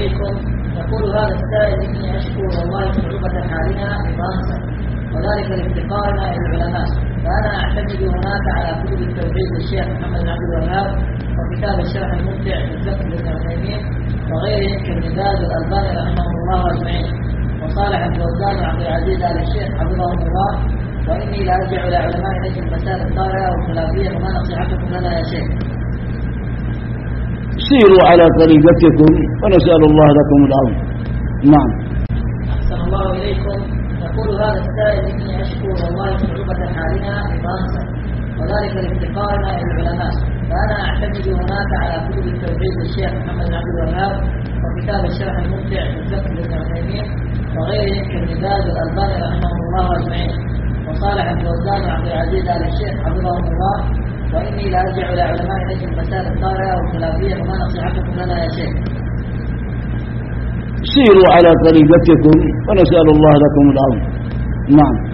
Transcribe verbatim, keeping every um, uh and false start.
إليكم. يقول هذا السائل: إني أشكو والله صعوبة حالنا بفرنسا، وذلك لافتقارنا إلى العلماء، فأنا أعتمد هناك على كتب التوحيد للشيخ محمد بن عبد الوهاب، وكتاب الشرح الممتع للفقه لابن عثيمين، وغيرهم كابن باز والألباني رحمهم الله أجمعين، وصالح الفوزان وعبد العزيز آل الشيخ حفظهم الله، وإني لا أرجع إلى علماء نجد المسائل الطارئة والخلافية، وما نصيحتكم لنا يا شيخ؟ سيروا على طريقتكم ونسأل الله لكم العون. نعم. أحسن الله إليكم. يقول هذا السائل: إني أشكو والله صعوبة حالنا بفرنسا، وذلك لافتقارنا إلى العلماء، فأنا أعتمد هناك على كتب التوحيد للشيخ محمد بن عبد الوهاب، وكتاب الشرح الممتع للفقه لابن عثيمين، وغيرهم كابن باز والألباني رحمهم الله أجمعين، وصالح الفوزان وعبد العزيز آل الشيخ حفظهم الله، وإني لا أرجع إلى علماء نجد المسائل الطارئة والخلافية، وما نصيحتكم لنا يا شيخ؟ سيروا على طريقتكم ونسأل الله لكم العون. نعم.